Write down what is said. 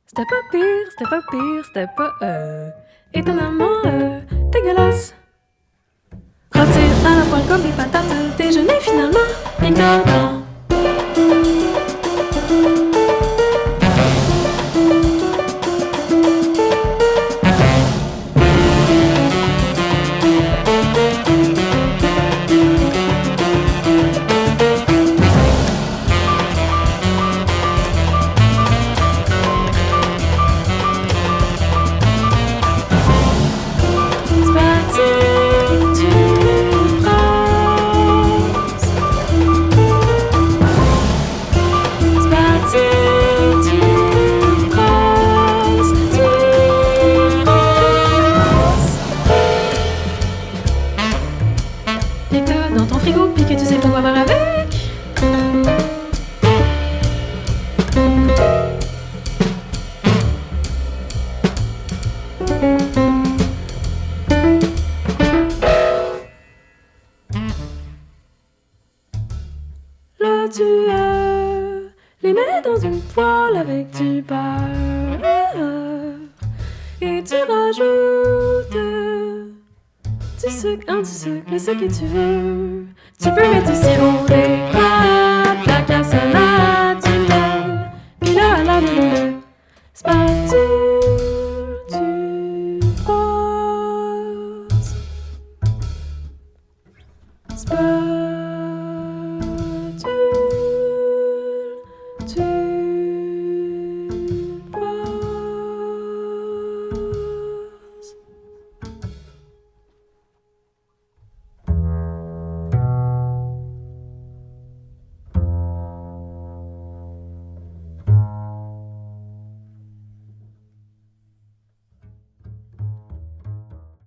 C'était pas étonnamment dégueulasse. Retire à la poêle comme des patates, déjeuner finalement éclatant. Et que dans ton frigo, puis que tu sais pas quoi faire avec. Là tu les mets dans une poêle avec du beurre et tu rajoutes du sucre, le sucre que tu veux. Tu peux mettre du sirop d'érable, de la cassonade, du miel, puis là, spatule.